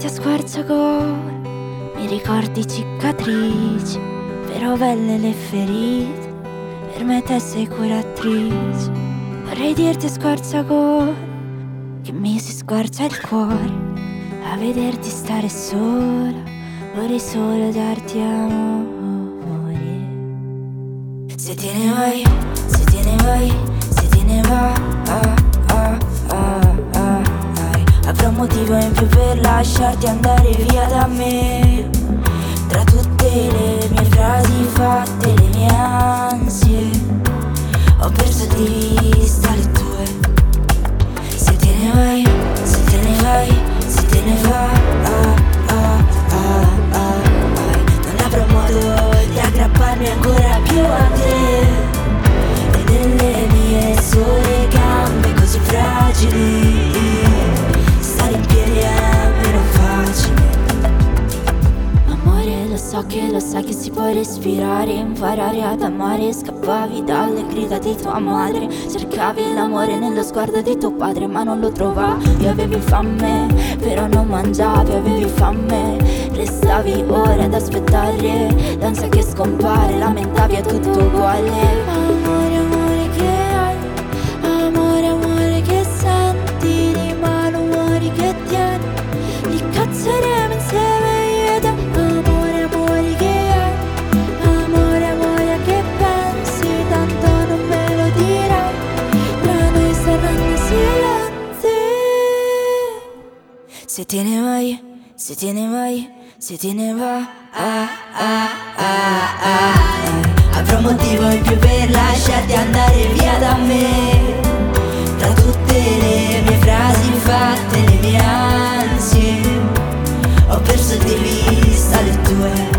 a squarciagola, mi ricordi cicatrici, però belle le ferite, per me te sei curatrice. Vorrei dirti a squarciagola che mi si squarcia il cuore a vederti stare sola, vorrei solo darti amore. Se te ne vai, se te ne vai, se te ne vai, avrò un motivo in più per lasciarti andare via da me. Tra tutte le mie frasi fatte, le mie ansie, ho perso di vista le tue. Se te ne vai, se te ne vai, se te ne vai, non avrò modo di aggrapparmi ancora più a te. E delle mie sole gambe così fragili, stare in piedi è meno facile. Amore, lo sai che si può respirare, imparare ad amare. Scappavi dalle grida di tua madre, cercavi l'amore nello sguardo di tuo padre, ma non lo trovavi. Avevi fame, però non mangiavi, avevi fame. Restavi ore ad aspettare l'ansia che scompare, lamentavi, è tutto uguale. Amore, amore che hai, amore, amore che senti, di malumori che tieni, li cazzeremo insieme io e te. Amore, amore che hai, amore, amore che pensi, tanto non me lo dirai, tra noi saranno silenzi. Se te ne vai, se te ne vai, se te ne vai, avrò motivo in più per lasciarti andare via da me. Tra tutte le mie frasi fatte, le mie ansie, ho perso di vista le tue.